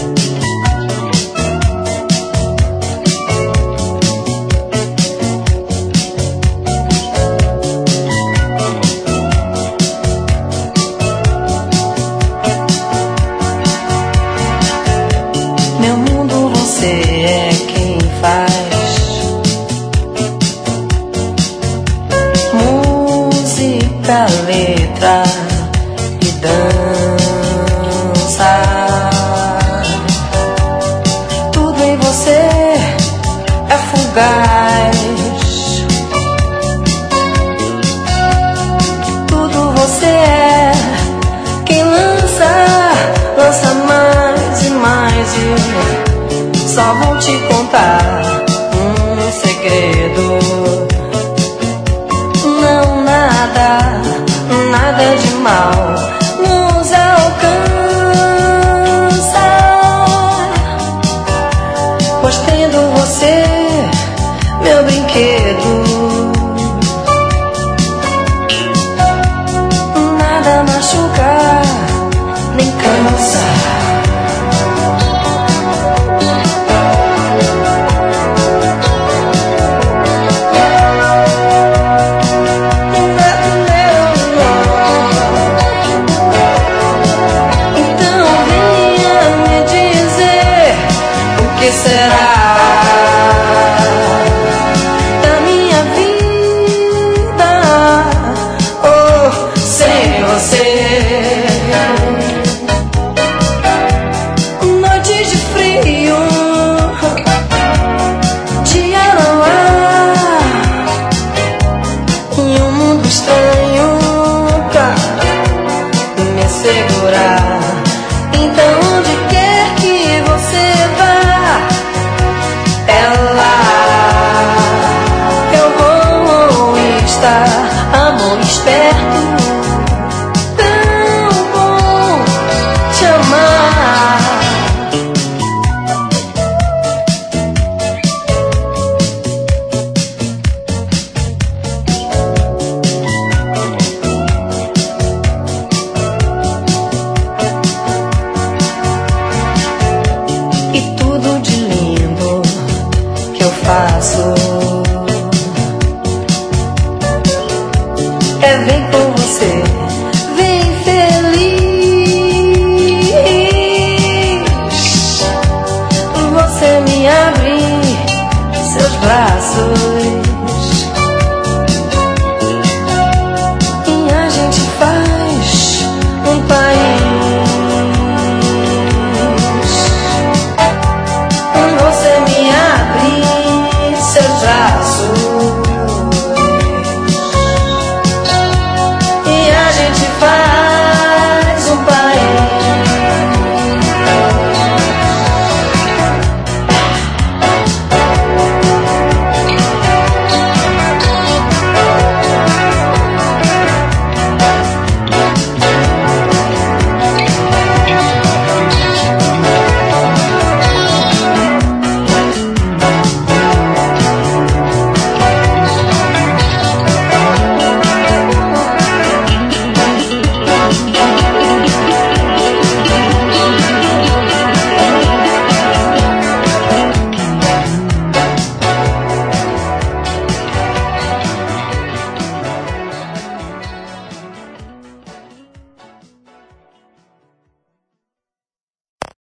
Letra e dança, tudo em você é fugaz, tudo você é quem lança mais e mais. E só vou te contar um segredo. Não, nada de mal nos alcança, pois tendo você, meu brinquedo, nada machuca nem cansa. O que será da minha vida, oh, sem você? Noites de frio, dia não há, em um mundo estranho pra me segurar. Então onde quer que você vá, é lá eu vou estar, amor esperto, tão bom te amar. E tudo de lindo que eu faço é vem com você, vem feliz. Você me abre seus braços